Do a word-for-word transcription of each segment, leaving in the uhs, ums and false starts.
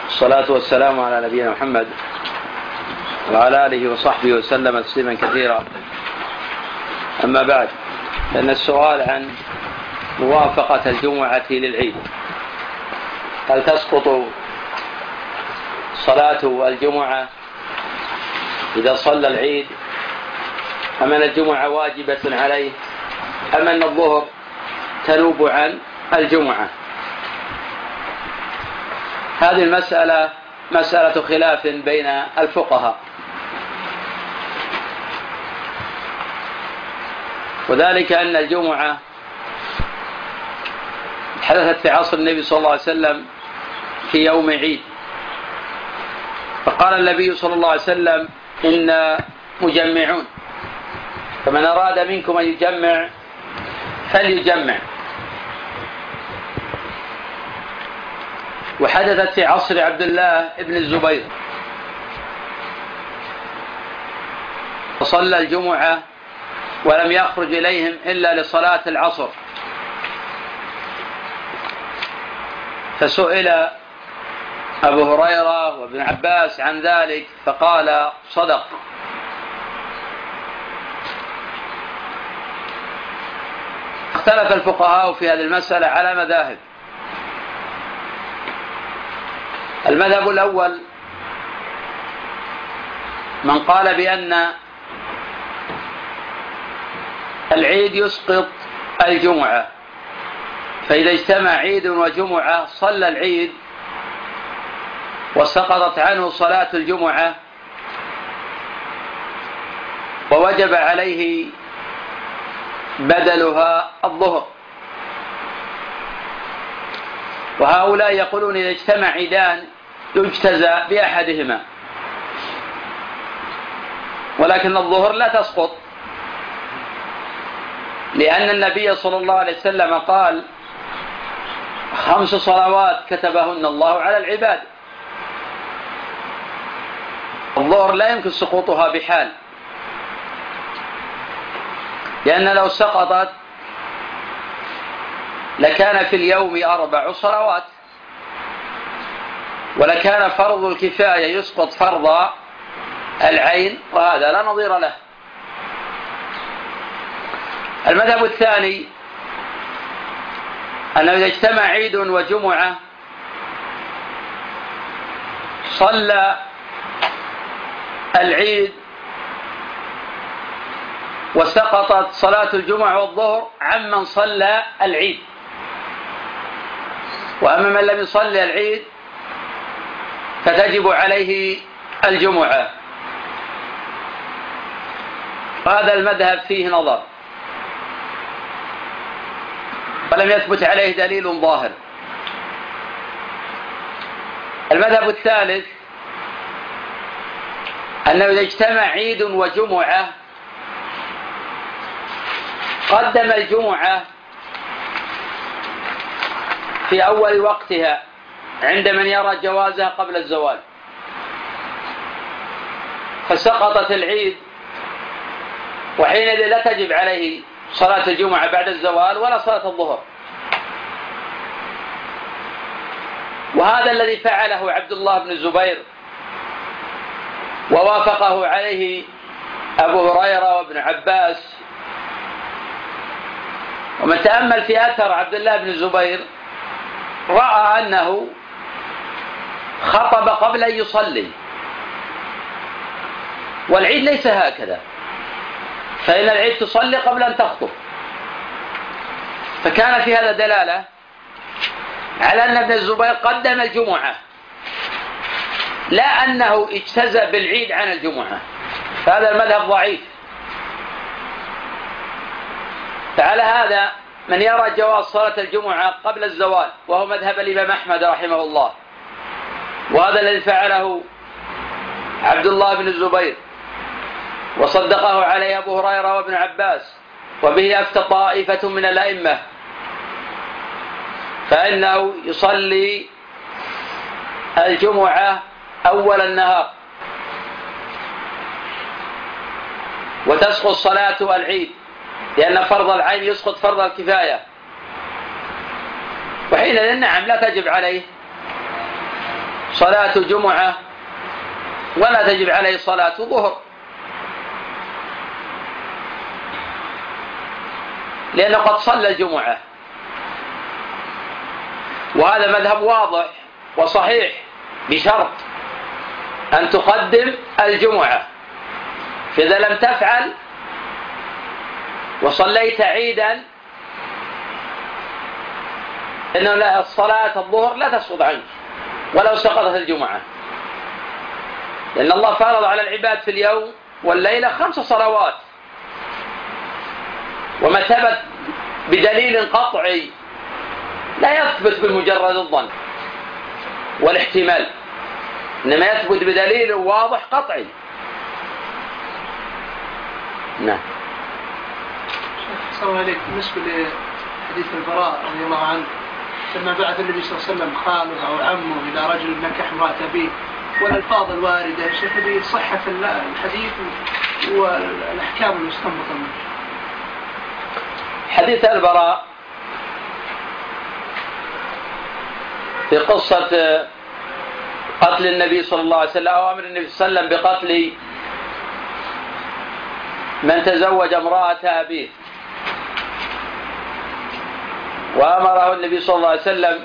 الصلاة والسلام على نبينا محمد وعلى آله وصحبه وسلم تسليما كثيرا. أما بعد، فإن السؤال عن موافقة الجمعة للعيد، هل تسقط صلاة الجمعة إذا صلى العيد، أم أن الجمعة واجبة عليه، أم أن الظهر تنوب عن الجمعة؟ هذه المسألة مسألة خلاف بين الفقهاء، وذلك أن الجمعة حدثت في عصر النبي صلى الله عليه وسلم في يوم عيد، فقال النبي صلى الله عليه وسلم: إنا مجمعون، فمن أراد منكم أن يجمع فليجمع. وحدثت في عصر عبد الله بن الزبير، فصلى الجمعة ولم يخرج إليهم إلا لصلاة العصر، فسئل أبو هريرة وابن عباس عن ذلك فقال: صدق. اختلف الفقهاء في هذه المسألة على مذاهب. المذهب الأول من قال بأن العيد يسقط الجمعة، فإذا اجتمع عيد وجمعة صلى العيد وسقطت عنه صلاة الجمعة ووجب عليه بدلها الظهر. وهؤلاء يقولون إذا اجتمع عيدان يجتزى بأحدهما، ولكن الظهر لا تسقط، لأن النبي صلى الله عليه وسلم قال: خمس صلوات كتبهن الله على العباد. الظهر لا يمكن سقوطها بحال، لأن لو سقطت لكان في اليوم أربع صلوات، ولكان فرض الكفاية يسقط فرض العين، وهذا لا نظير له. المذهب الثاني أنه إذا اجتمع عيد وجمعة صلى العيد وسقطت صلاة الجمعة والظهر عمن صلى العيد، وأما من لم يصلي العيد فتجب عليه الجمعة. وهذا المذهب فيه نظر، ولم يثبت عليه دليل ظاهر. المذهب الثالث أنه إذا اجتمع عيد وجمعة قدم الجمعة في أول وقتها عند من يرى جوازها قبل الزوال، فسقطت العيد، وحينئذ لا تجب عليه صلاة الجمعة بعد الزوال ولا صلاة الظهر. وهذا الذي فعله عبد الله بن الزبير، ووافقه عليه أبو هريرة وابن عباس. ومن تأمل في أثر عبد الله بن الزبير رأى أنه خطب قبل أن يصلي، والعيد ليس هكذا، فإن العيد تصلي قبل أن تخطب. فكان في هذا دلالة على أن ابن الزبير قدم الجمعة، لا أنه اجتزى بالعيد عن الجمعة، فهذا المذهب ضعيف. فعلى هذا من يرى جواز صلاة الجمعة قبل الزوال، وهو مذهب الإمام أحمد رحمه الله، وهذا الذي فعله عبد الله بن الزبير وصدقه عليه أبو هريرة وابن عباس، وبه أفتى طائفة من الأئمة، فإنه يصلي الجمعة أول النهار وتسقط صلاة العيد، لأن فرض العين يسقط فرض الكفاية، وحينئذ نعم لا تجب عليه صلاة جمعة ولا تجب عليه صلاة ظهر، لأنه قد صلى الجمعة، وهذا مذهب واضح وصحيح، بشرط أن تقدم الجمعة. فإذا لم تفعل وصليت عيدا إنه لا، الصلاة الظهر لا تسقط عنك ولو سقطت الجمعة، لأن الله فرض على العباد في اليوم والليلة خمس صلوات، وما ثبت بدليل قطعي لا يثبت بمجرد الظن والاحتمال، إنما يثبت بدليل واضح قطعي. نعم. شيخ صلى الله عليك، بالنسبة لحديث البراء رضي الله عنه لما بعث النبي صلى الله عليه وسلم خاله أو عمه إلى رجل نكح امرأة أبيه، والألفاظ الواردة شيخ هذه صحة الحديث والأحكام المستنبطة منه. حديث البراء في قصة قتل النبي صلى الله عليه وسلم أو أمر النبي صلى الله عليه وسلم بقتل من تزوج امرأة أبيه، وأمره النبي صلى الله عليه وسلم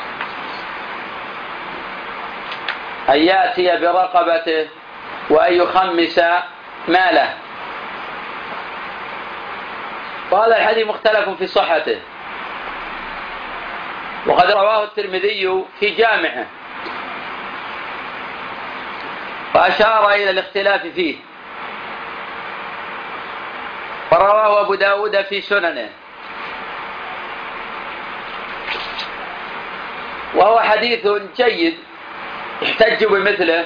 أن يأتي برقبته وأن يخمس ماله. وهذا الحديث مختلف في صحته، وقد رواه الترمذي في جامعه فأشار إلى الاختلاف فيه، ورواه أبو داود في سننه، وهو حديث جيد يحتج بمثله.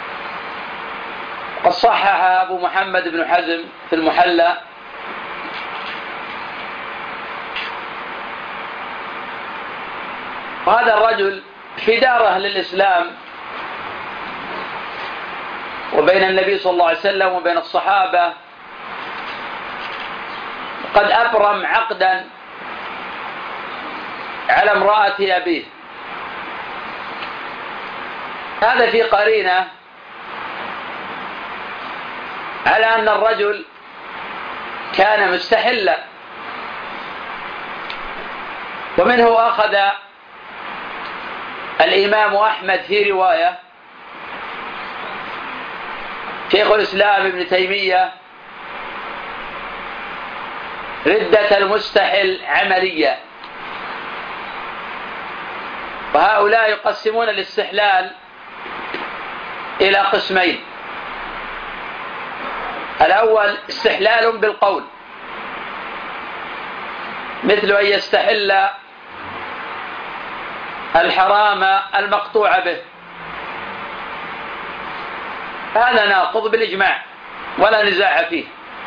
قد صحح أبو محمد بن حزم في المحلى وهذا الرجل في داره للإسلام وبين النبي صلى الله عليه وسلم وبين الصحابة، قد أبرم عقدا على امرأة أبيه. هذا في قرينة على أن الرجل كان مستحلا، ومنه أخذ الإمام أحمد في رواية شيخ الإسلام ابن تيمية ردة المستحل عملية. وهؤلاء يقسمون الاستحلال إلى قسمين: الأول استحلال بالقول، مثل أن يستحل الحرام المقطوع به، هذا ناقض بالإجماع ولا نزاع فيه.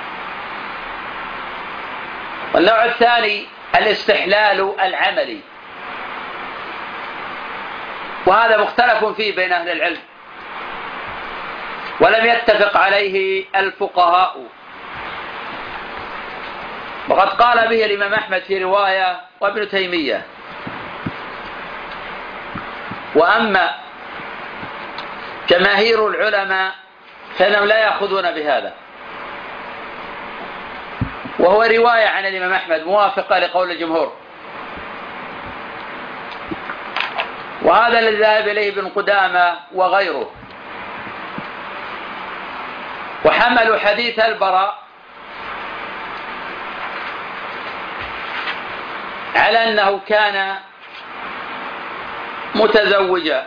والنوع الثاني الاستحلال العملي، وهذا مختلف فيه بين أهل العلم ولم يتفق عليه الفقهاء، وقد قال به الإمام أحمد في رواية وابن تيمية. وأما جماهير العلماء فإنهم لا يأخذون بهذا، وهو رواية عن الإمام أحمد موافقة لقول الجمهور، وهذا الذي ذهب إليه ابن قدامة وغيره. وحملوا حديث البراء على أنه كان متزوجا،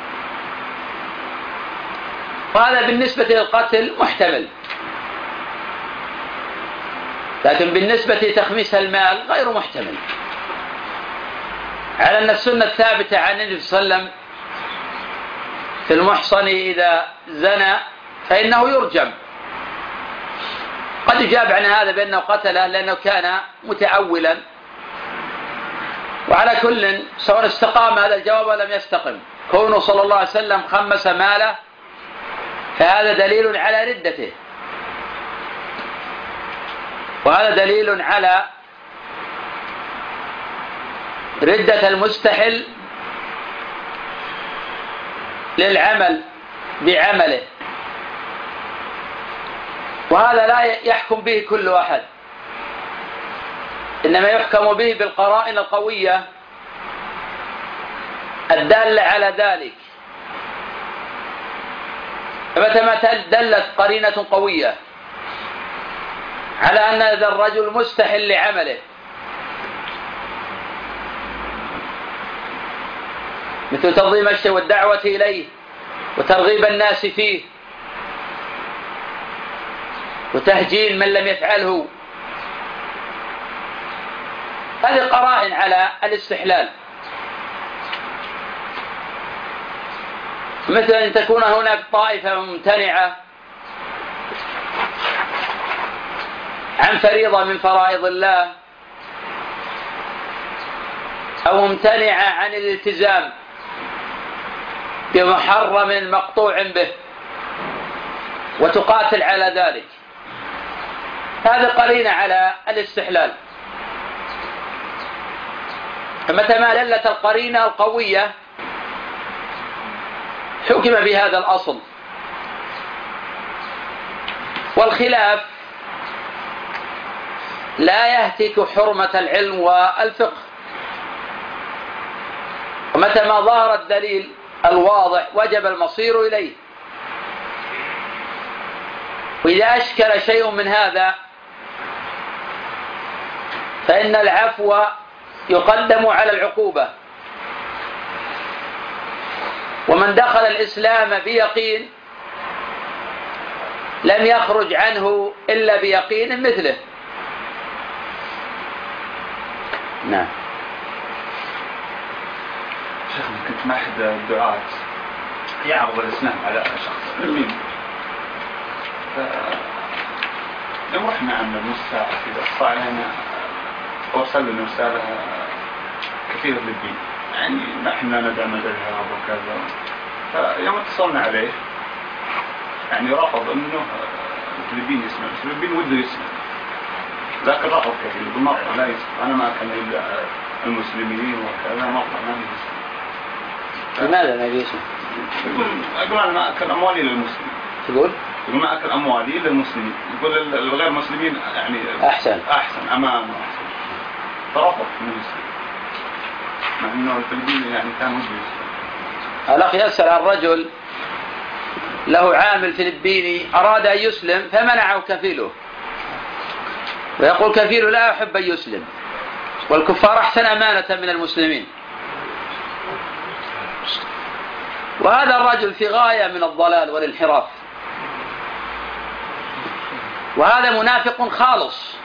وهذا بالنسبة للقتل محتمل، لكن بالنسبة لتخميس المال غير محتمل، على أن السنة الثابتة عن النبي صلى الله عليه وسلم في المحصن إذا زنى فإنه يرجم. قد يجاب عن هذا بأنه قتله لأنه كان متعولا، وعلى كل سواء استقام هذا الجواب ولم يستقم، كونه صلى الله عليه وسلم خمس ماله فهذا دليل على ردته، وهذا دليل على ردة المستحل للعمل بعمله، وهذا لا يحكم به كل أحد، إنما يحكم به بالقرائن القوية الدالة على ذلك. فمتى دلت قرينة قوية على أن هذا الرجل مستحل لعمله، مثل تنظيم الشيء والدعوة إليه وترغيب الناس فيه وتهجين من لم يفعله، هذه قرائن على الاستحلال. مثل أن تكون هناك طائفة ممتنعة عن فريضة من فرائض الله، أو ممتنعة عن الالتزام بمحرم مقطوع به وتقاتل على ذلك، هذه قرينة على الاستحلال. فمتى ما دلت القرينة القوية حكم بهذا الأصل. والخلاف لا يهتك حرمة العلم والفقه، ومتى ما ظهر الدليل الواضح وجب المصير إليه. وإذا أشكل شيء من هذا فإن العفو يقدم على العقوبة. ومن دخل الإسلام بيقين لم يخرج عنه إلا بيقين مثله. نعم. شيخنا كنت مع أحد الدعاة يعرض الإسلام على شخص أمين، لو رحنا عن المستعار إذا صار لنا وصل لنا رسالة كثيرة للدين، يعني ما إحنا ندعم الإرهاب وكذا، فيوم اتصلنا عليه يعني رفض إنه الفلبين يسمع، الفلبين وده يسمع، لكن رفض كثير بالمرة لا يسمع، أنا ما كان إلا المسلمين وكذا مرة ما يسمع. لماذا ما يسمع؟ يقول أقول أنا ما أكل أموالي للمسلمين. تقول؟ يقول ما أكل أموالي للمسلمين، يقول الغير مسلمين يعني أحسن أحسن أمان وأحسن، فرفض من المسلمين مع أنه الفلبين يعني كان وده يسمع. الأخ يسأل عن رجل له عامل فلبيني أراد أن يسلم فمنعه كفيله، ويقول كفيله لا أحب أن يسلم، والكفار أحسن أمانة من المسلمين. وهذا الرجل في غاية من الضلال والانحراف، وهذا منافق خالص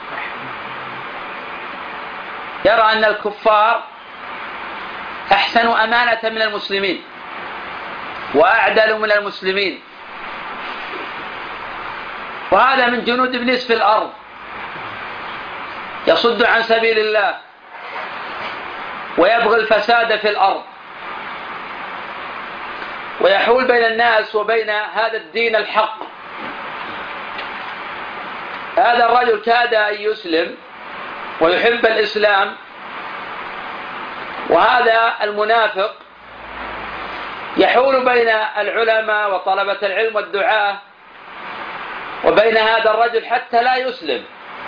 يرى أن الكفار أحسن أمانة من المسلمين وأعدل من المسلمين، وهذا من جنود إبليس في الأرض يصد عن سبيل الله ويبغي الفساد في الأرض ويحول بين الناس وبين هذا الدين الحق. هذا الرجل كاد أن يسلم ويحب الإسلام، وهذا المنافق يحول بين العلماء وطلبة العلم والدعاة وبين هذا الرجل حتى لا يسلم،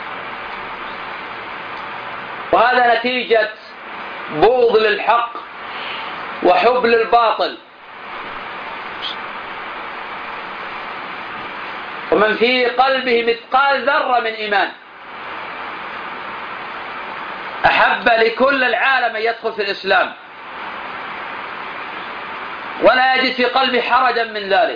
وهذا نتيجة بغض للحق وحب للباطل. ومن في قلبه مثقال ذرة من إيمان أحب لكل العالم أن يدخل في الإسلام ولا يجد في قلبه حرجا من ذلك.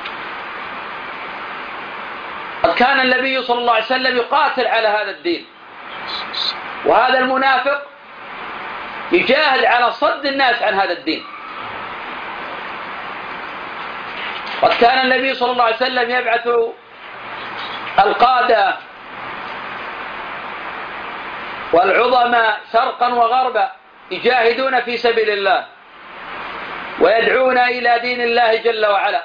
قد كان النبي صلى الله عليه وسلم يقاتل على هذا الدين، وهذا المنافق يجاهد على صد الناس عن هذا الدين. قد كان النبي صلى الله عليه وسلم يبعث القادة والعظماء شرقا وغربا يجاهدون في سبيل الله ويدعون إلى دين الله جل وعلا.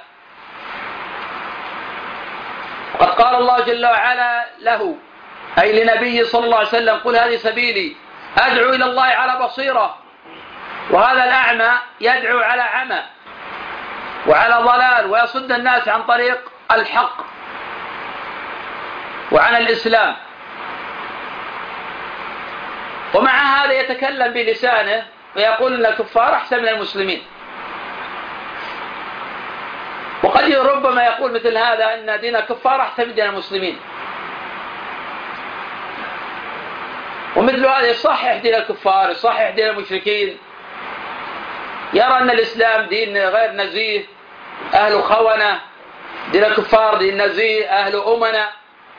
وقد قال الله جل وعلا له أي لنبي صلى الله عليه وسلم قل هذه سبيلي أدعو إلى الله على بصيرة، وهذا الأعمى يدعو على عمى. وعلى ضلال ويصد الناس عن طريق الحق وعن الإسلام، ومع هذا يتكلم بلسانه ويقول أن الكفار أحسن من المسلمين. وقد ربما يقول مثل هذا أن دين الكفار أحسن من دين المسلمين، ومثل هذا يصحح دين الكفار، يصحح دين المشركين، يرى أن الإسلام دين غير نزيه، أهل خونة، دين الكفار دين نزيه، أهل أمنة،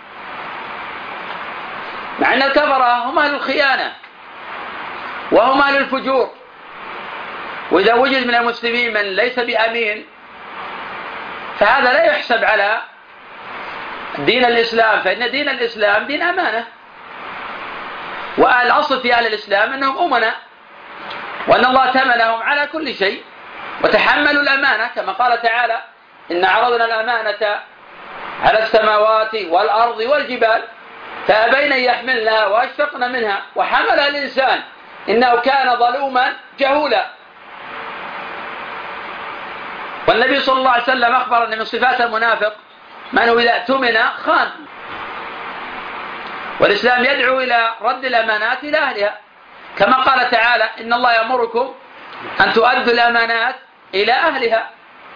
مع أن الكفرة هم أهل الخيانة وهم أهل الفجور. وإذا وجد من المسلمين من ليس بأمين فهذا لا يحسب على دين الإسلام، فإن دين الإسلام دين أمانة، والأصل في أهل الإسلام أنهم أمنا، وأن الله تمنهم على كل شيء وتحملوا الأمانة، كما قال تعالى: إن عرضنا الأمانة على السماوات والأرض والجبال فأبين أن يحملنها وأشفقن منها وحملها الإنسان إنه كان ظلوما جهولا. والنبي صلى الله عليه وسلم أخبر أن من صفات المنافق من هو إذا اؤتمن خان. والإسلام يدعو إلى رد الأمانات إلى أهلها، كما قال تعالى: إن الله يأمركم أن تؤدوا الأمانات إلى أهلها.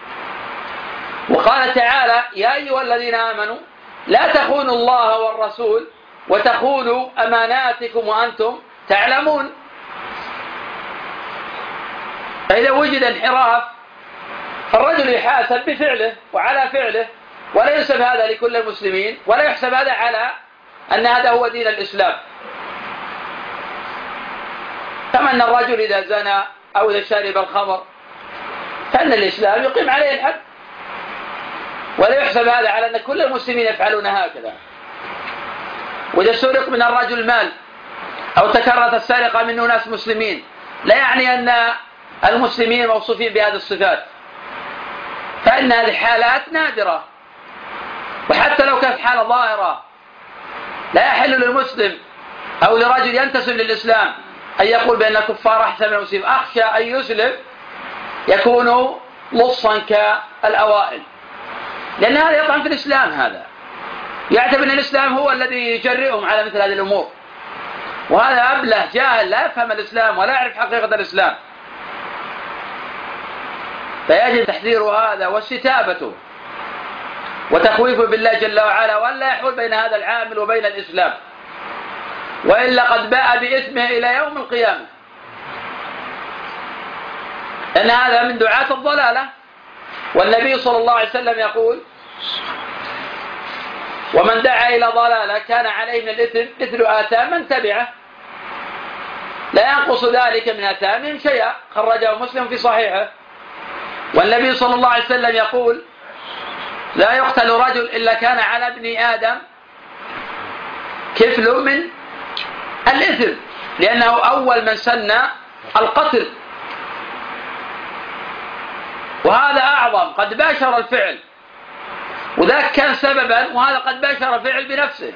وقال تعالى: يا أيها الذين آمنوا لا تخونوا الله والرسول وتخونوا أماناتكم وأنتم تعلمون. فإذا وجد انحراف فالرجل يحاسب بفعله وعلى فعله، ولا ينسب هذا لكل المسلمين، ولا يحسب هذا على أن هذا هو دين الإسلام. كما أن الرجل إذا زنى أو إذا شرب الخمر فإن الإسلام يقيم عليه الحد، ولا يحسب هذا على أن كل المسلمين يفعلون هكذا. وإذا سرق من الرجل مال أو تكررت السرقة منه ناس مسلمين لا يعني أن المسلمين موصوفين بهذه الصفات، فإن هذه حالات نادرة، وحتى لو كانت حالة ظاهرة لا يحل للمسلم أو لرجل ينتسب للإسلام أن يقول بأن الكفار أحسن من المسلمين. أخشى أن يسلم يكون لصا كالأوائل، لأن هذا يطعن في الإسلام، هذا يعتبر أن الإسلام هو الذي يجرئهم على مثل هذه الأمور، وهذا أبله جاهل لا يفهم الإسلام ولا يعرف حقيقة الإسلام. فيجب تحذير هذا واستتابته وتخويفه بالله جل وعلا، وألا يحول بين هذا العامل وبين الإسلام، وإلا قد باء بإثمه إلى يوم القيامة، لأن هذا من دعاة الضلالة. والنبي صلى الله عليه وسلم يقول: ومن دعا إلى ضلالة كان عليه من الإثم مثل آثام من تبعه لا ينقص ذلك من آثامهم شيئا، خرجه مسلم في صحيحه. والنبي صلى الله عليه وسلم يقول: لا يقتل رجل إلا كان على ابن آدم كفل من الإثم، لأنه أول من سن القتل، وهذا أعظم، قد باشر الفعل، وذاك كان سببا، وهذا قد باشر الفعل بنفسه.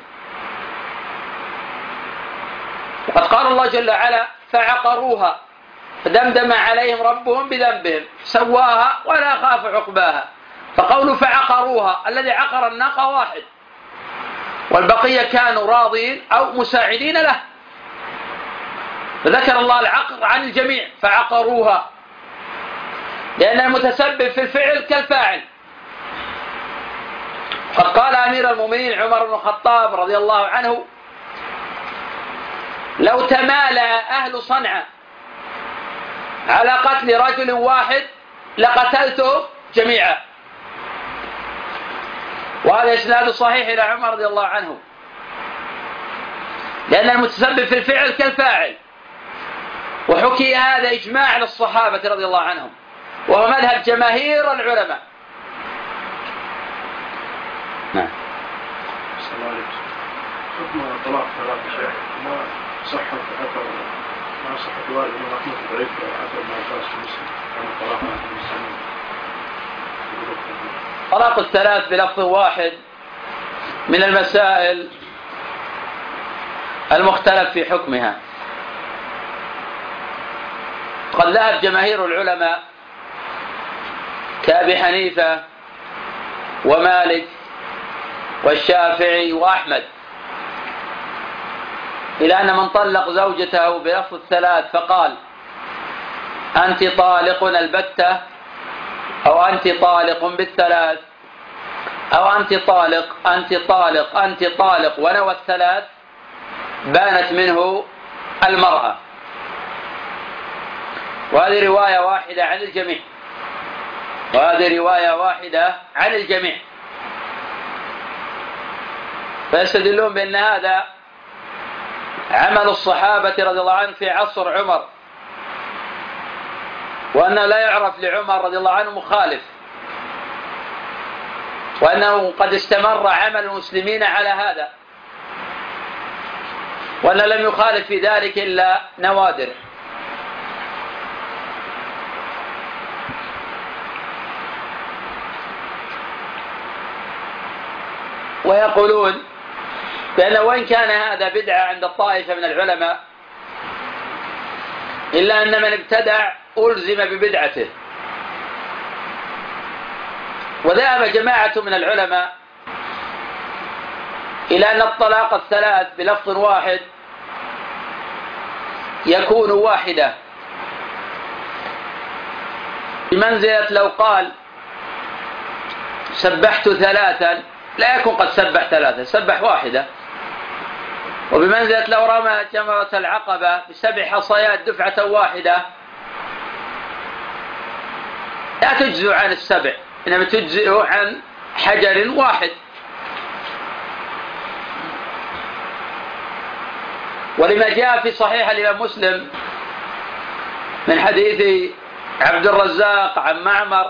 وقد قال الله جل وعلا: فعقروها فدمدم عليهم ربهم بذنبهم سواها ولا خاف عقباها. فقولوا فعقروها، الذي عقر الناقة واحد، والبقية كانوا راضين أو مساعدين له، فذكر الله العقر عن الجميع فعقروها، لأن المتسبب في الفعل كالفاعل. قد قال أمير المؤمنين عمر بن الخطاب رضي الله عنه: لو تمالأ أهل صنعاء على قتل رجل واحد لقتلته جميعا. وهذا إسناد صحيح إلى عمر رضي الله عنه، لأن المتسبب في الفعل كالفاعل. وحكي هذا إجماع للصحابة رضي الله عنهم، وهو مذهب جماهير العلماء. نعم. السلام عليكم. حكم طلاق ثلاث شيء ما صحة أثر ما صحة الوالد من رحمة ضعيف أثر ما فاز في مسلم عن طلاق المسلمين. طلاق الثلاث بلفظ واحد من المسائل المختلف في حكمها. قد ذهب جماهير العلماء كأبي حنيفة ومالك والشافعي وأحمد، إلى أن من طلق زوجته بلفظ الثلاث فقال أنت طالق البتة، أو أنت طالق بالثلاث، أو أنت طالق أنت طالق أنت طالق ونوى الثلاث، بانت منه المرأة. وهذه رواية واحدة عن الجميع، وهذه رواية واحدة عن الجميع. فيستدلون بأن هذا عمل الصحابة رضي الله عنهم في عصر عمر، وأنه لا يعرف لعمر رضي الله عنه مخالف، وأنه قد استمر عمل المسلمين على هذا، وأنه لم يخالف في ذلك إلا نوادر. ويقولون بأنه وإن كان هذا بدعة عند الطائفة من العلماء، إلا أن من ابتدع ألزم ببدعته. وذهب جماعة من العلماء إلى أن الطلاق الثلاث بلفظ واحد يكون واحدة، بمنزلة لو قال سبحت ثلاثا لا يكون قد سبح ثلاثة، سبح واحدة. وبمنزلة لو رمى جمرة العقبة بسبع حصيات دفعة واحدة لا تجزئ عن السبع، إنما تجزئ عن حجر واحد. ولما جاء في صحيح الإمام مسلم من حديث عبد الرزاق عن معمر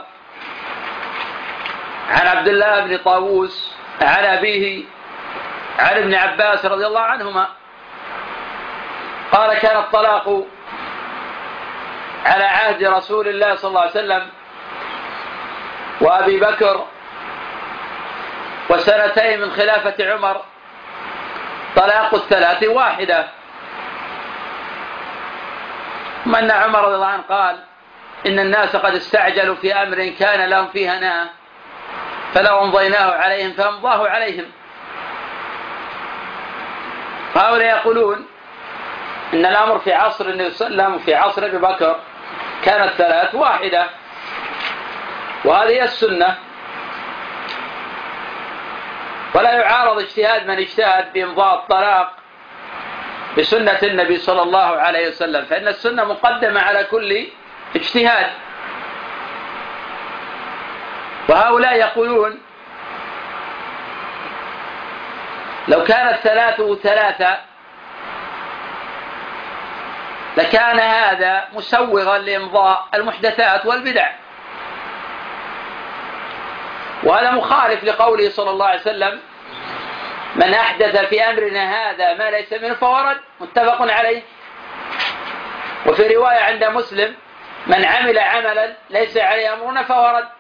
عن عبد الله بن طاووس عن أبيه عن ابن عباس رضي الله عنهما قال كان الطلاق على عهد رسول الله صلى الله عليه وسلم وأبي بكر وسنتين من خلافة عمر طلاق الثلاث واحدة. ثم أن عمر رضي الله عنه قال إن الناس قد استعجلوا في أمر كان لهم فيه هناء فلو أمضيناه عليهم فأمضاه عليهم. هؤلاء يقولون إن الأمر في عصر النبي صلى الله عليه وسلم وفي عصر أبي بكر كانت ثلاث واحدة، وهذه السنة، ولا يعارض اجتهاد من اجتهد بإمضاء الطلاق بسنة النبي صلى الله عليه وسلم، فإن السنة مقدمة على كل اجتهاد. وهؤلاء يقولون لو كانت ثلاثه ثلاثة لكان هذا مسوغا لإمضاء المحدثات والبدع، وهذا مخالف لقوله صلى الله عليه وسلم من أحدث في أمرنا هذا ما ليس منه فهو رد، متفق عليه. وفي رواية عند مسلم من عمل عملا ليس عليه أمرنا فهو رد،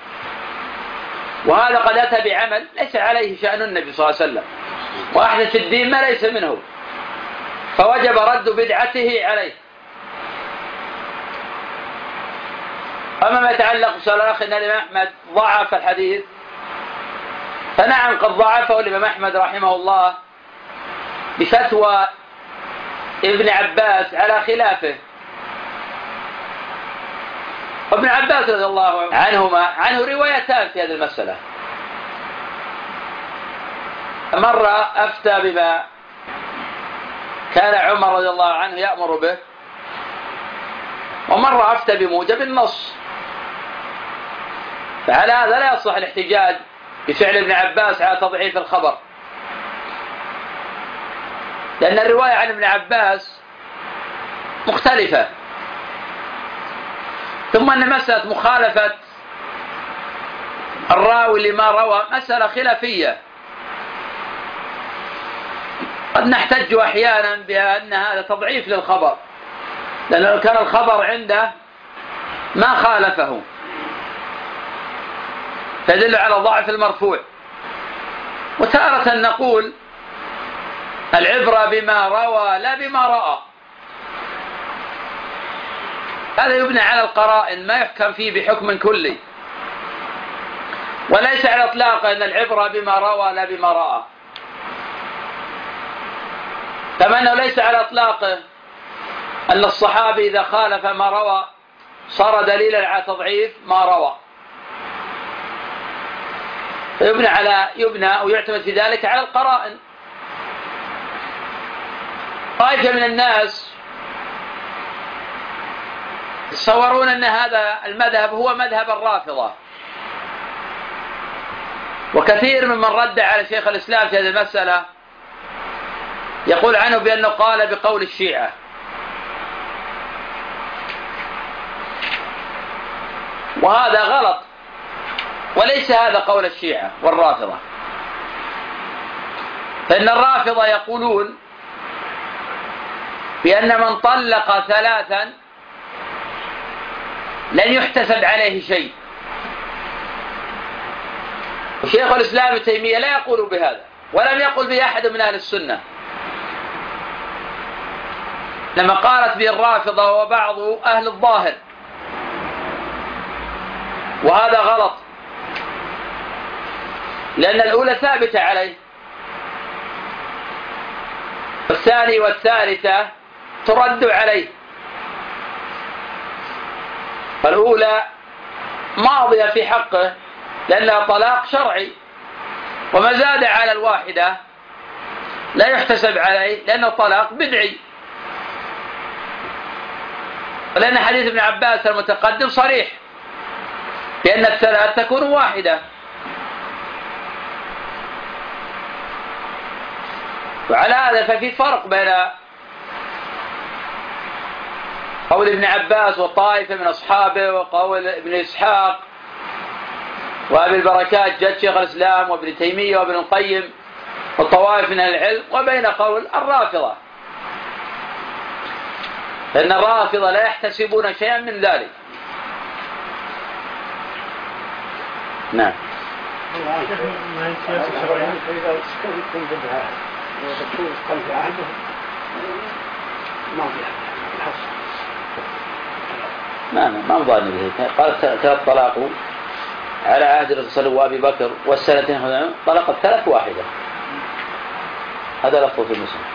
وهذا قد أتى بعمل ليس عليه شأن النبي صلى الله عليه وسلم وأحدث في الدين ما ليس منه، فوجب رد بدعته عليه. أما ما يتعلق بسؤال الأخ أن الإمام أحمد ضعف الحديث، فنعم قد ضعفه الإمام أحمد رحمه الله بفتوى ابن عباس على خلافه. وابن عباس رضي الله عنهما عنه روايتان في هذه المسألة، مرة أفتى بما كان عمر رضي الله عنه يأمر به، ومرة أفتى بموجب النص. فعلى هذا لا يصح الاحتجاج بفعل ابن عباس على تضعيف الخبر، لأن الرواية عن ابن عباس مختلفة. ثم أن مسألة مخالفة الراوي لما روى مسألة خلافية، قد نحتج أحيانا بأن هذا تضعيف للخبر، لأنه كان الخبر عنده ما خالفه فيدل على ضعف المرفوع. وتارة نقول العبرة بما روى لا بما رأى، هذا يبنى على القرائن ما يحكم فيه بحكم كلي، وليس على إطلاق أن العبرة بما روى لا بما رأى، كما أنه ليس على إطلاق أن الصحابي إذا خالف ما روى صار دليلا على تضعيف ما روى، فيبنى على يبنى أو يعتمد في ذلك على القرائن. طائفة من الناس يتصورون أن هذا المذهب هو مذهب الرافضة، وكثير ممن رد على شيخ الإسلام في هذه المسألة يقول عنه بأنه قال بقول الشيعة، وهذا غلط، وليس هذا قول الشيعة والرافضة. فإن الرافضة يقولون بأن من طلق ثلاثا لن يحتسب عليه شيء، وشيخ الإسلام ابن تيمية لا يقول بهذا، ولم يقل به أحد من أهل السنة، لما قالت به الرافضة وبعض أهل الظاهر، وهذا غلط، لأن الأولى ثابتة عليه، والثاني والثالثة ترد عليه. فالأولى ماضية في حقه لأنها طلاق شرعي، وما زاد على الواحدة لا يحتسب عليه لأنه طلاق بدعي، ولأن حديث ابن عباس المتقدم صريح بأن الثلاث تكون واحدة. وعلى هذا ففي فرق بين قول ابن عباس وطائفة من أصحابه وقول ابن إسحاق وأبي البركات جد شيخ الإسلام وابن تيمية وابن القيم والطوائف من العلم، وبين قول الرافضة، فإن الرافضة لا يحتسبون شيئا من ذلك. نعم. ما ما مضاني به. قال ثلاث طلاق على عهد الرسول صلى الله عليه وسلم وأبي بكر والسنتين طلق الثلاث واحدة، هذا لفظ في المسلم.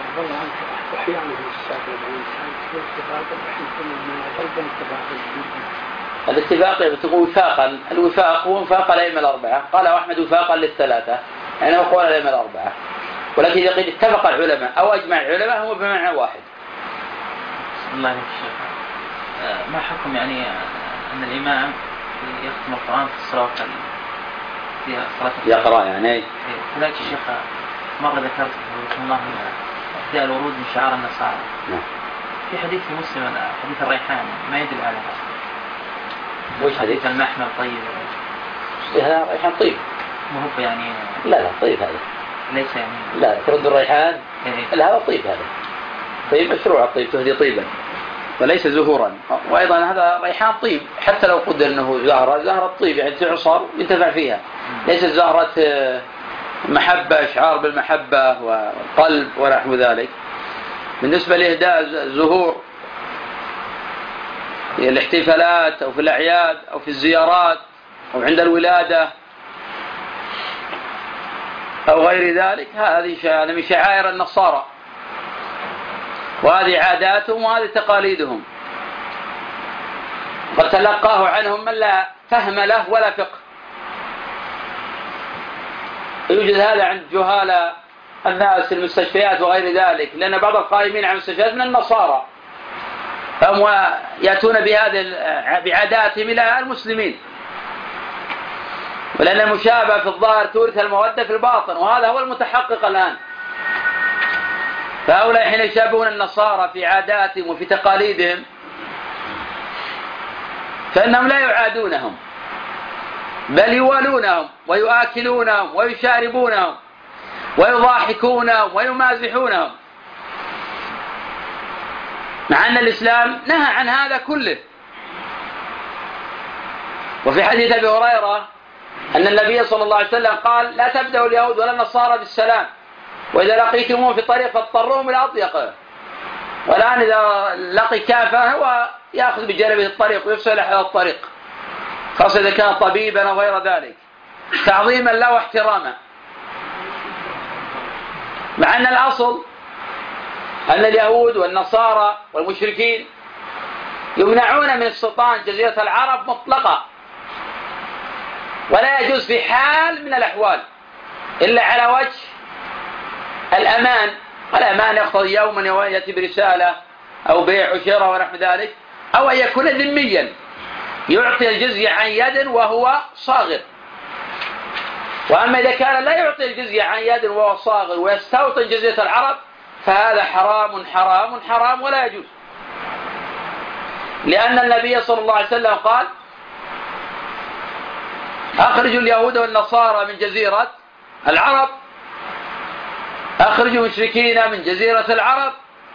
الاتفاق تقول وفاقا، الوفاق هو وفاق الأئمة الأربعة، قال أحمد وفاقا للثلاثة، يعني هو قول الأئمة الأربعة، ولكن إذا قد اتفق العلماء أو أجمع العلماء هو بمعنى واحد. بسم الله عليك الشيخ، ما حكم يعني أن الإمام يختم القرآن في الصلاة في صلاة يقرأ يعني كذلك الشيخ مرة ذكرت رحمه الله إهداء الورود من شعار النصارى. نعم. في حديث في مسلم حديث الريحان ما يدل على هذا. وش حديث المحمل طيب؟ هذا الريحان طيب. مو هو يعني. لا لا طيب هذا. ليس يعني. لا ترد الريحان. إيه؟ لا هذا طيب، هذا طيب مشروع الطيب، تهدي طيبا وليس زهورا. وأيضا هذا ريحان طيب حتى لو قدر أنه زهرة، زهرة طيب يعني تعصر ينتفع فيها، ليست زهرة محبة إشعار بالمحبة والقلب ونحو ذلك. بالنسبة لإهداء الزهور في الاحتفالات أو في الأعياد أو في الزيارات أو عند الولادة أو غير ذلك، هذه من شعائر النصارى، وهذه عاداتهم وهذه تقاليدهم، قد تلقاه عنهم من لا فهم له ولا فقه. يوجد هذا عند جهال الناس في المستشفيات وغير ذلك، لأن بعض القائمين على المستشفيات من النصارى، فهم يأتون بهذه بعاداتهم إلى المسلمين، ولأن المشابهة في الظاهر تورث المودة في الباطن، وهذا هو المتحقق الآن. فهؤلاء حين يشابهون النصارى في عاداتهم وفي تقاليدهم فإنهم لا يعادونهم، بل يوالونهم ويؤكلونهم ويشاربونهم ويضاحكونهم ويمازحونهم، مع أن الإسلام نهى عن هذا كله. وفي حديث أبي هريرة أن النبي صلى الله عليه وسلم قال: لا تبدأوا اليهود ولا النصارى بالسلام، وإذا لقيتموه في الطريق فاضطروهم إلى أضيقه. والآن إذا لقي كافة هو يأخذ بجانبه الطريق ويفسح على الطريق، خاصة إذا كان طبيبا أو غير ذلك. تعظيما له واحتراما، مع أن الأصل أن اليهود والنصارى والمشركين يمنعون من استيطان جزيرة العرب مطلقا، ولا يجوز في حال من الأحوال إلا على وجه الأمان. الأمان يقتضي يوما يأتي برسالة أو بيع وشراء ونحو ذلك، أو أن يكون ذميا يعطي الجزية عن يد وهو صاغر. وأما إذا كان لا يعطي الجزية عن يد وهو صاغر ويستوطن جزيرة العرب فهذا حرام حرام حرام ولا يجوز، لأن النبي صلى الله عليه وسلم قال: أخرجوا اليهود والنصارى من جزيرة العرب، أخرجوا المشركين من جزيرة العرب.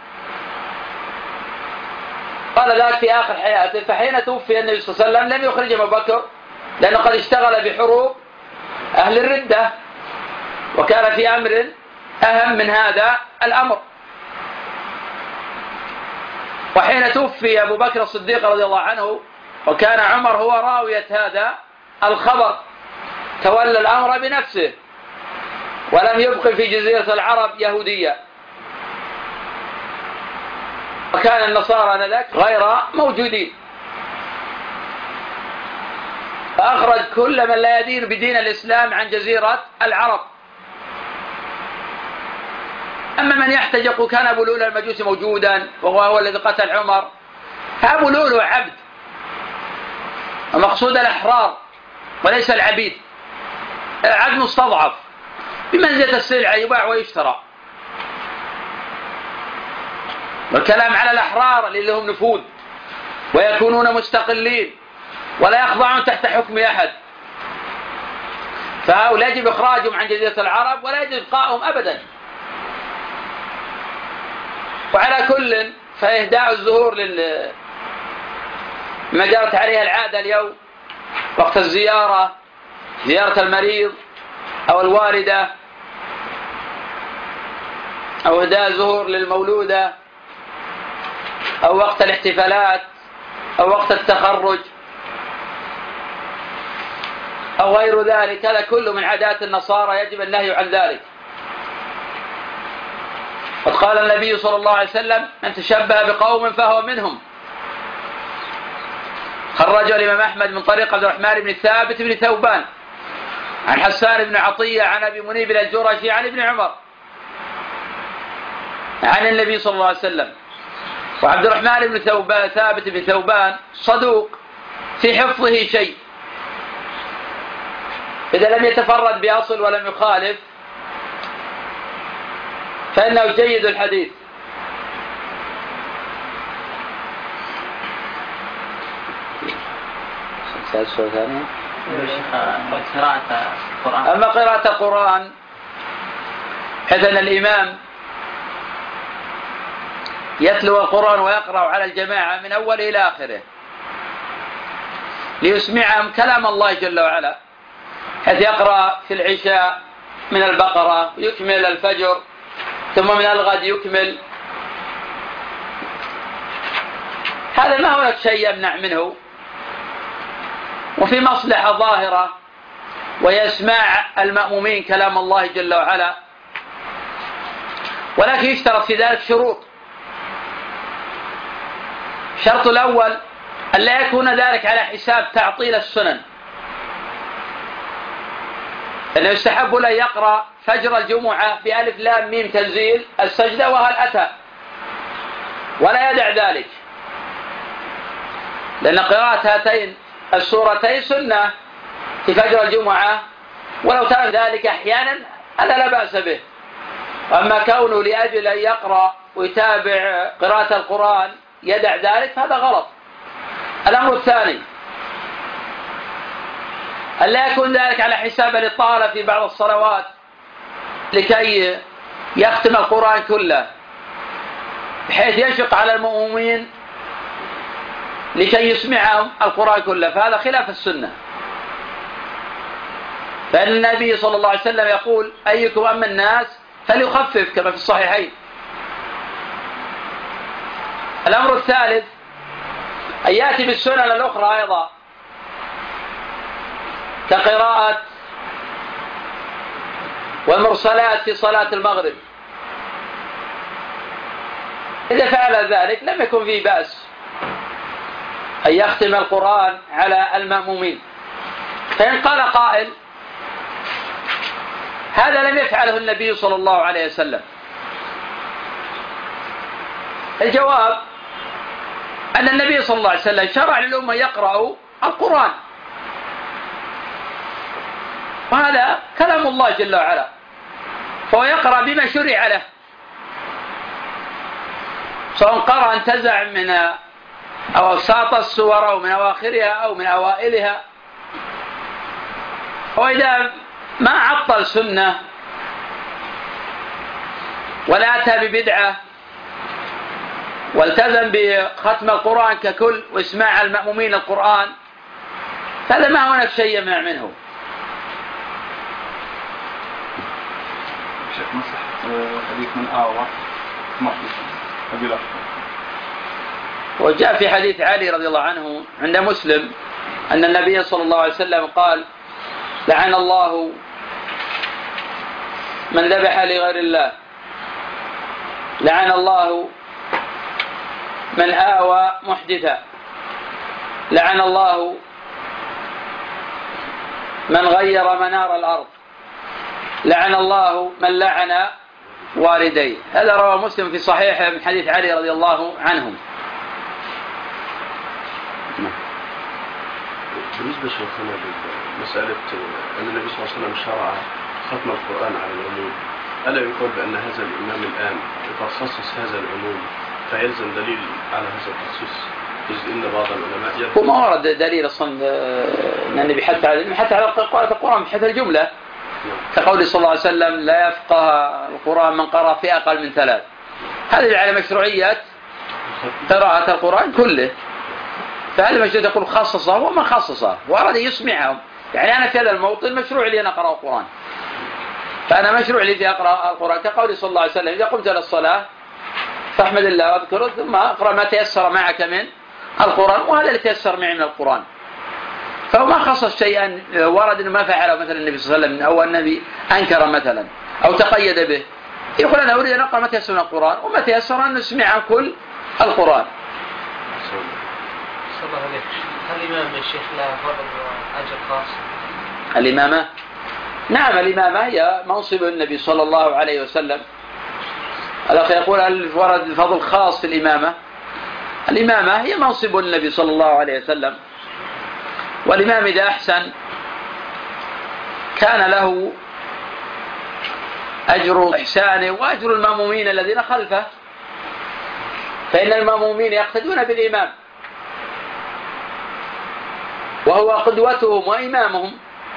قال ذلك في آخر حياته، فحين توفي النبي صلى الله عليه وسلم لم يخرج أبو بكر لأنه قد اشتغل بحروب أهل الردة، وكان في أمر أهم من هذا الأمر. وحين توفي أبو بكر الصديق رضي الله عنه وكان عمر هو راوية هذا الخبر، تولى الأمر بنفسه ولم يبق في جزيرة العرب يهودية، وكان النصارى آنذاك غير موجودين، فأخرج كل من لا يدين بدين الإسلام عن جزيرة العرب. أما من يحتجق كان أبو لؤلؤ المجوسي موجودا وهو هو الذي قتل عمر، فأبو لؤلؤ عبد، ومقصود الأحرار وليس العبيد. العبد مستضعف بمنزلة السلعة يباع ويشترى، والكلام على الأحرار اللي لهم نفوذ ويكونون مستقلين ولا يخضعون تحت حكم أحد، فهؤلاء يجب إخراجهم عن جزيرة العرب ولا يجب إبقائهم أبدا. وعلى كل فإهداء الزهور لل ما جرت عليها العادة اليوم وقت الزيارة، زيارة المريض أو الوالدة، أو إهداء زهور للمولودة، أو وقت الاحتفالات، أو وقت التخرج، أو غير ذلك، هذا كله من عادات النصارى يجب النهي عن ذلك. قد قال النبي صلى الله عليه وسلم: من تشبه بقوم فهو منهم. خرج الإمام أحمد من طريق عبد الرحمن بن ثابت بن ثوبان عن حسان بن عطية عن أبي منيب الجرشي عن ابن عمر عن النبي صلى الله عليه وسلم. وعبد الرحمن بن ثوبان ثابت بن ثوبان صدوق في حفظه شيء، إذا لم يتفرد بأصل ولم يخالف فإنه جيد الحديث. أما قراءة القرآن حيث أن الإمام يتلو القرآن ويقرأ على الجماعة من أول إلى آخره ليسمعهم كلام الله جل وعلا، حيث يقرأ في العشاء من البقرة يكمل الفجر، ثم من الغد يكمل. هذا ما هناك شيء يمنع منه، وفي مصلحة ظاهرة ويسمع المأمومين كلام الله جل وعلا، ولكن يشترط في ذلك شروط. الشرط الأول أن لا يكون ذلك على حساب تعطيل السنن، أنه يستحب له يقرأ فجر الجمعة بألف لام ميم تنزيل السجدة وهل أتى، ولا يدع ذلك، لأن قراءة هاتين السورتين سنة في فجر الجمعة، ولو ترك ذلك أحيانا هذا لا بأس به. وأما كونه لأجل أن يقرأ ويتابع قراءة القرآن يدع ذلك هذا غلط. الأمر الثاني أن لا يكون ذلك على حساب الإطالة في بعض الصلوات لكي يختم القرآن كله، بحيث يشق على المؤمنين لكي يسمعهم القرآن كله، فهذا خلاف السنة. فإن النبي صلى الله عليه وسلم يقول: أيكم أما الناس فليخفف، كما في الصحيحين. الأمر الثالث أن يأتي بالسنن الأخرى أيضا كقراءة والمرسلات في صلاة المغرب. إذا فعل ذلك لم يكن فيه بأس أن يختم القرآن على المأمومين. فإن قال قائل هذا لم يفعله النبي صلى الله عليه وسلم، الجواب أن النبي صلى الله عليه وسلم شرع للأمة يقرأوا القرآن، وهذا كلام الله جل وعلا، فهو يقرأ بما شرع له، سواء قرأ انتزع من أوساط السور أو من أواخرها أو من أوائلها. وإذا ما عطل سنة ولا أتى ببدعة والتزم بختم القرآن ككل وإسماع المأمومين القرآن، هذا ما هناك شيء يمنع منه. شيخ نصح حديث من آوى محدث. وجاء في حديث علي رضي الله عنه عند مسلم أن النبي صلى الله عليه وسلم قال: لعن الله من ذبح لغير الله، لعن الله من آوى محدثا، لعن الله من غير منار الأرض، لعن الله من لعن والديه. هذا رواه مسلم في صحيحه من حديث علي رضي الله عنه. بالنسبة شيخنا لمسألة أن النبي صلى الله عليه وسلم شرع ختم القرآن على العموم، ألا يقول بأن هذا الإمام الآن إذا خصص هذا العموم فيلزم دليل على هذا التخصيص، إذ إن بعض العلماء يقول وما ورد دليل أصلا أن النبي حتى على حتى على قراءة القرآن بحيث الجملة، كقول صلى الله عليه وسلم: لا يفقه القرآن من قرأ في أقل من ثلاث. هذه على مشروعية قراءة القرآن كله، فهذا مشروع يقول خصصه وما خصصه وأراد يسمعهم. يعني أنا في هذا الموطن مشروع لي أن أقرأ القرآن، فأنا مشروع لي أقرأ القرآن، كقول صلى الله عليه وسلم: إذا قمت للصلاة فاحمد الله واذكره ثم اقرأ ما تيسر معك من القرآن، وهذا اللي تيسر معي من القرآن. فهو ما خصص شيئا ورد إنه ما فعله مثلا النبي صلى الله عليه وسلم أو النبي أنكر مثلا أو تقيد به. يقول: أنا أريد أن أقرأ ما تيسر من القرآن، وما تيسر أن نسمع كل القرآن. صلى الله عليه. هل الإمام يا شيخ له فضل وأجر خاص؟ الإمامة؟ نعم، الإمامة هي منصب النبي صلى الله عليه وسلم. الأخ يقول: هل ورد فضل خاص في الإمامة؟ الإمامة هي منصب النبي صلى الله عليه وسلم، والإمام إذا أحسن كان له أجر إحسانه وأجر المأمومين الذين خلفه، فإن المأمومين يقتدون بالإمام وهو قدوتهم وإمامهم،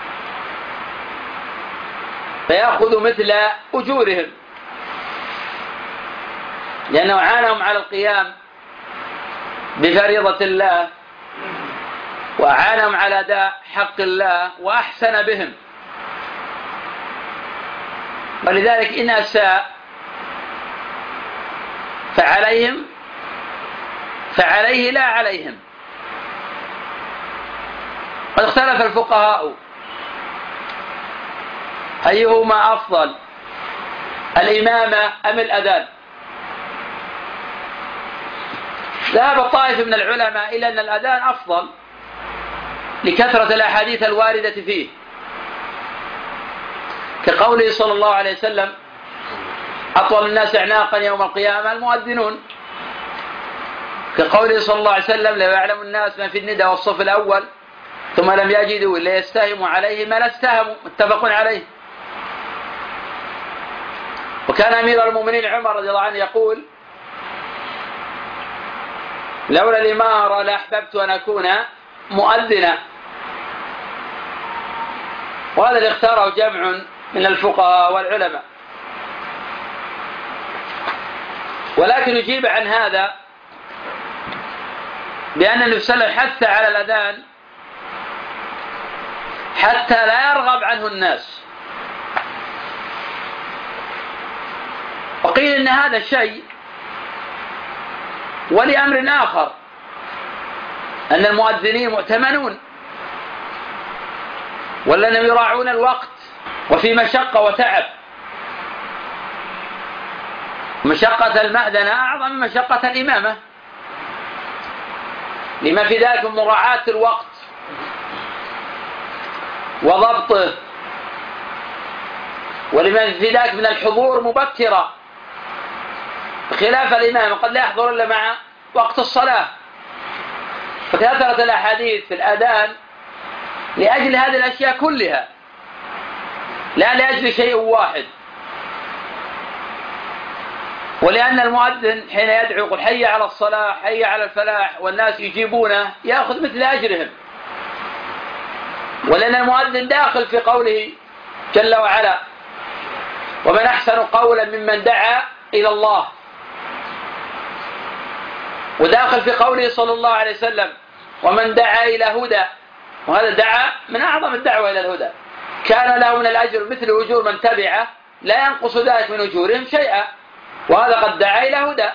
فيأخذ مثل أجورهم، لأنه عانهم على القيام بفريضة الله وأعانهم على أداء حق الله وأحسن بهم. ولذلك إن أساء فعليهم فعليه لا عليهم. قد اختلف الفقهاء أيهما أفضل، الإمامة أم الأذان؟ ذهب طائفة من العلماء إلى أن الأذان أفضل لكثرة الأحاديث الواردة فيه، كقوله صلى الله عليه وسلم: أطول الناس أعناقا يوم القيامة المؤذنون، كقوله صلى الله عليه وسلم: لو يعلم الناس ما في الندى والصف الأول ثم لم يجدوا إلا يستهموا عليه ما لاستهموا، متفق عليه. وكان أمير المؤمنين عمر رضي الله عنه يقول: لولا الإمارة لأحببت أن أكون مؤذنا. وهذا اللي اختاره جمع من الفقهاء والعلماء. ولكن يجيب عن هذا بأن النبي صلى الله عليه وسلم حث على الأذان حتى لا يرغب عنه الناس. وقيل إن هذا الشيء ولأمر آخر، أن المؤذنين مؤتمنون، ولأنهم يراعون الوقت وفي مشقة وتعب. مشقة المأذنة أعظم من مشقة الإمامة، لما في ذلك من مراعاة الوقت وضبطه، ولمن في ذلك من الحضور مبكرا، خلاف الإمام قد لا يحضر إلا مع وقت الصلاة. فكثرت الأحاديث في الأذان لأجل هذه الأشياء كلها، لا لأجل شيء واحد. ولأن المؤذن حين يدعو يقول حي على الصلاة حي على الفلاح والناس يجيبونه يأخذ مثل أجرهم، ولأن المؤذن داخل في قوله جل وعلا ومن أحسن قولا ممن دعا إلى الله، وداخل في قوله صلى الله عليه وسلم ومن دعا إلى هدى، وهذا دعا من أعظم الدعوة إلى الهدى، كان له من الأجر مثل أجور من تبعه لا ينقص ذلك من أجورهم شيئا، وهذا قد دعا إلى هدى.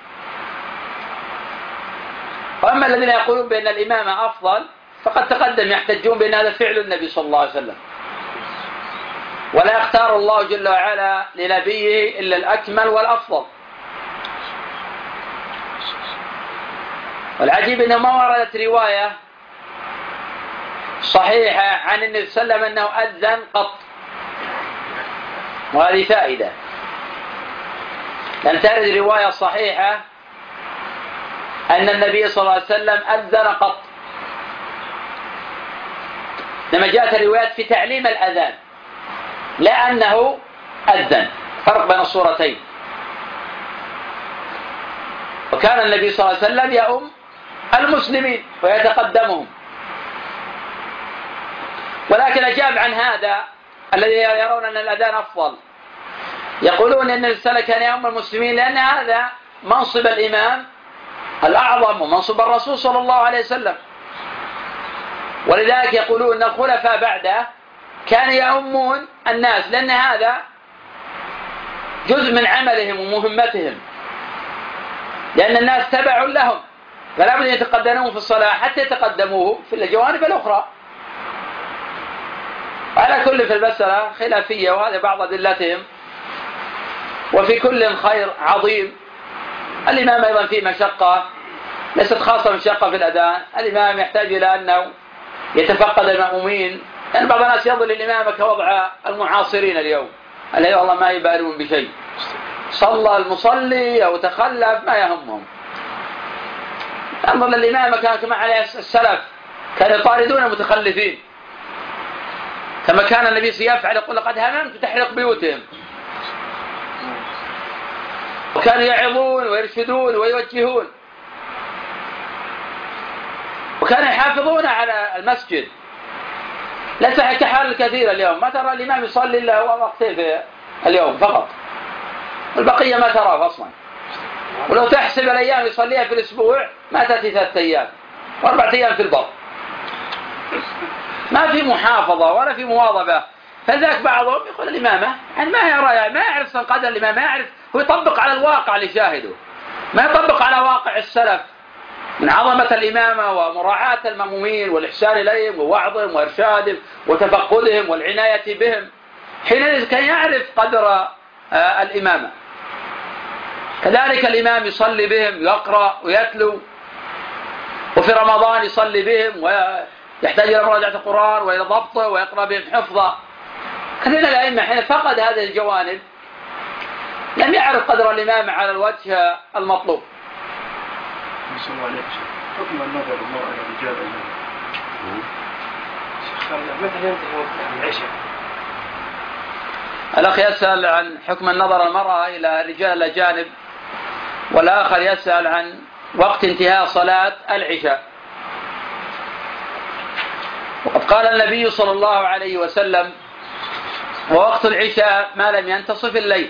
وأما الذين يقولون بأن الإمام أفضل فقد تقدم يحتجون بأن هذا فعل النبي صلى الله عليه وسلم، ولا يختار الله جل وعلا لنبيه إلا الأكمل والأفضل. والعجيب أنه ما وردت رواية صحيحة عن النبي صلى الله عليه وسلم أنه أذن قط، وهذه فائدة، لم ترد رواية صحيحة أن النبي صلى الله عليه وسلم أذن قط، لما جاءت الروايات في تعليم الأذان لا أنه أذن، فرق بين الصورتين. وكان النبي صلى الله عليه وسلم يؤم المسلمين ويتقدمهم. ولكن أجاب عن هذا الذي يرون أن الأذان أفضل، يقولون أن الرسالة كان يؤم المسلمين لأن هذا منصب الإمام الأعظم ومنصب الرسول صلى الله عليه وسلم، ولذلك يقولون أن الخلفاء بعده كانوا يؤمون الناس لأن هذا جزء من عملهم ومهمتهم، لأن الناس تبع لهم فلا بد أن يتقدموه في الصلاة حتى يتقدموه في الجوانب الأخرى. وعلى كل في المسألة خلافية، وهذا بعض أدلتهم، وفي كل خير عظيم. الإمام أيضا فيه مشقة ليست خاصة مشقة في الأذان، الإمام يحتاج إلى أنه يتفقد المأمومين، لأن يعني بعض الناس يظل الإمام كوضع المعاصرين اليوم الذي والله ما يبالون بشيء، صلى المصلي أو تخلف ما يهمهم. انظر للإمام كان كما عليه السلف كانوا يطاردون المتخلفين، كما كان النبي سيفعل يقول لقد هممت تحرق بيوتهم، وكانوا يعظون ويرشدون ويوجهون، وكانوا يحافظون على المسجد. ليس كحال الكثير اليوم، ما ترى الإمام يصلي إلا وقتين في اليوم فقط، والبقية ما تراه أصلا. ولو تحسب الأيام يصليها في الأسبوع ما تأتي ثلاثة أيام وأربعة أيام في البر، ما في محافظة ولا في مواظبة. فذاك بعضهم يقول الإمامة يعني ما يرى، يعني ما يعرف قدر الإمام، ما يعرف، هو يطبق على الواقع اللي شاهده، ما يطبق على واقع السلف من عظمة الإمامة ومراعاة المأمومين والإحسان إليهم ووعظهم وإرشادهم وتفقدهم والعناية بهم. حينئذ كان يعرف قدر آه الإمامة. كذلك الإمام يصلي بهم، يقرأ ويتلو، وفي رمضان يصلي بهم ويحتاج إلى مراجعة القرآن وإلى ضبطه ويقرأ بهم حفظا. كثير من الأئمة حين فقد هذه الجوانب لم يعرف قدر الإمام على الوجه المطلوب. صلى الله عليه وسلم حكم النظر المرأة للرجال متى ينتهي وقت العشاء؟ الأخ يسأل عن حكم النظر المرأة إلى الرجال الأجانب، والآخر يسأل عن وقت انتهاء صلاة العشاء. وقد قال النبي صلى الله عليه وسلم ووقت العشاء ما لم ينتصف الليل،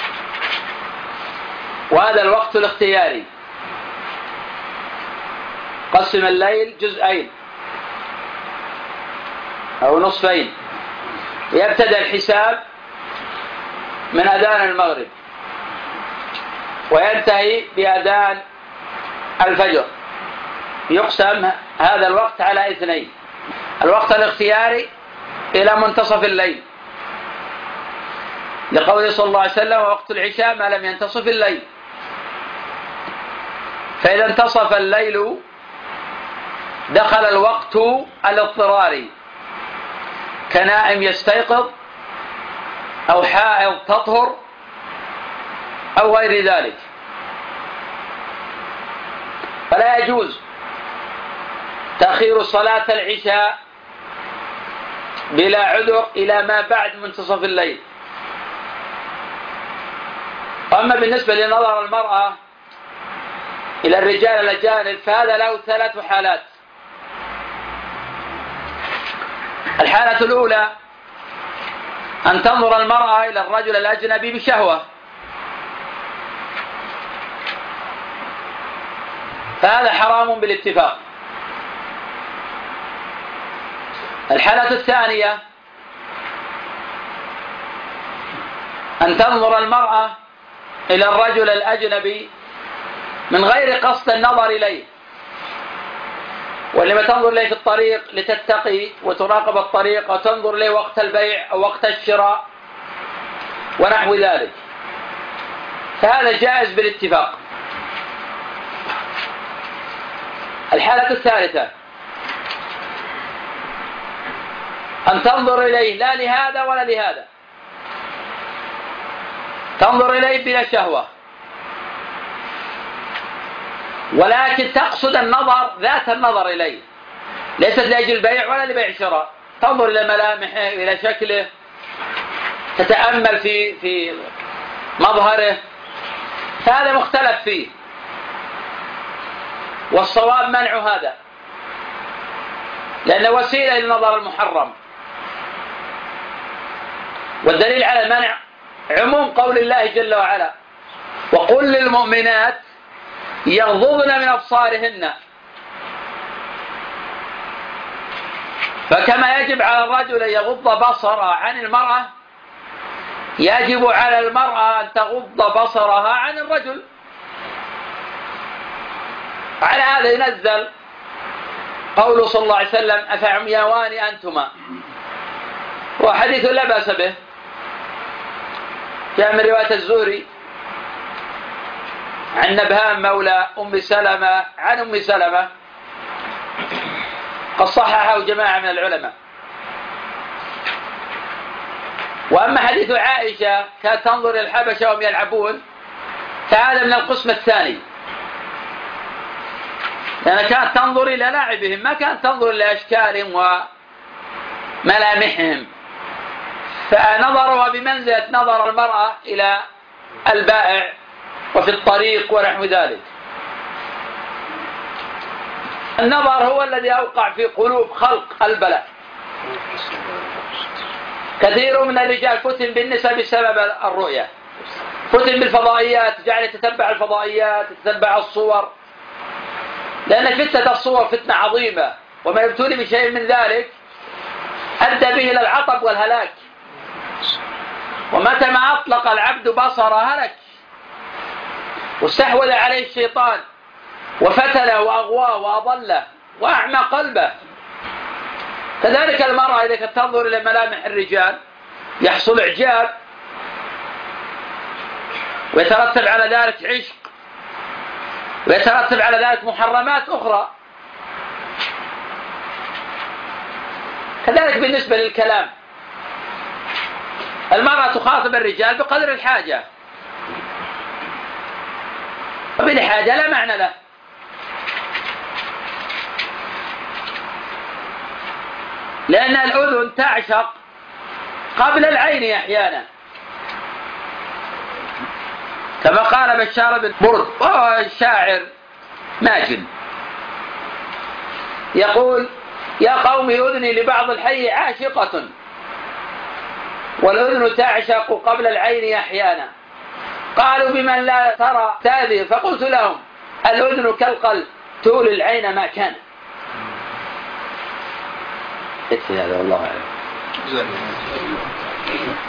وهذا الوقت الاختياري. قسم الليل جزئين أو نصفين، يبتدأ الحساب من أذان المغرب وينتهي بأذان الفجر. يقسم هذا الوقت على اثنين: الوقت الاختياري إلى منتصف الليل، لقوله صلى الله عليه وسلم وقت العشاء ما لم ينتصف الليل. فإذا انتصف الليل دخل الوقت الاضطراري كنائم يستيقظ أو حائض تطهر أو غير ذلك، فلا يجوز تأخير صلاة العشاء بلا عذر إلى ما بعد منتصف الليل. أما بالنسبة لنظر المرأة إلى الرجال الأجانب فهذا له ثلاث حالات. الحالة الأولى أن تنظر المرأة إلى الرجل الأجنبي بشهوة، فهذا حرام بالاتفاق. الحالة الثانية أن تنظر المرأة إلى الرجل الأجنبي من غير قصد النظر إليه، ولما تنظر إليه في الطريق لتتقي وتراقب الطريق وتنظر إليه وقت البيع أو وقت الشراء ونحو ذلك، فهذا جائز بالاتفاق. الحالة الثالثة أن تنظر إليه لا لهذا ولا لهذا، تنظر إليه بلا شهوة، ولكن تقصد النظر ذات النظر إليه، ليست لأجل البيع ولا لبيع الشراء، تنظر إلى ملامحه إلى شكله، تتأمل في في مظهره، هذا مختلف فيه، والصواب منع هذا لأنه وسيلة للنظر المحرم. والدليل على المنع عموم قول الله جل وعلا وقل للمؤمنات يغضضن من أبصارهن، فكما يجب على الرجل أن يغض بصره عن المرأة يجب على المرأة أن تغض بصرها عن الرجل. على هذا ينزل قوله صلى الله عليه وسلم أفعمياوان أنتما، وحديث لا بأس به، جاء من رواية الزهري عن نبهان مولى أم سلمة عن أم سلمة، قد صححه جماعة من العلماء. وأما حديث عائشة كانت تنظر إلى الحبشة وهم يلعبون، فهذا من القسم الثاني، لأنها كانت تنظر إلى لاعبهم، ما كانت تنظر إلى أشكالهم وملامحهم، فنظرها بمنزلة نظر المرأة إلى البائع وفي الطريق ونحو ذلك. النظر هو الذي أوقع في قلوب خلق البلاء. كثير من الرجال فتن بالنساء بسبب الرؤية، فتن بالفضائيات، جعل يتتبع الفضائيات، يتتبع الصور، لأن فتنة الصور فتنة عظيمة، وما يبتلي بشيء من ذلك أدى به إلى العطب والهلاك. ومتى ما أطلق العبد بصره هلك، واستحوذ عليه الشيطان وفتله وأغواه وأضله وأعمى قلبه. كذلك المرأة إذا كانت تنظر إلى ملامح الرجال يحصل إعجاب، ويترتب على ذلك عشق، ويترتب على ذلك محرمات أخرى. كذلك بالنسبة للكلام، المرأة تخاطب الرجال بقدر الحاجة، وبلا حاجة لا معنى له. لأن الأذن تعشق قبل العين أحيانا، كما قال بشار بن برد وهو الشاعر ماجن يقول يا قوم أذني لبعض الحي عاشقة، والأذن تعشق قبل العين أحيانا. قالوا بمن لا ترى تاذي، فقلت لهم الأذن كالقلب تولي العين ما كان. هذا والله أعلم.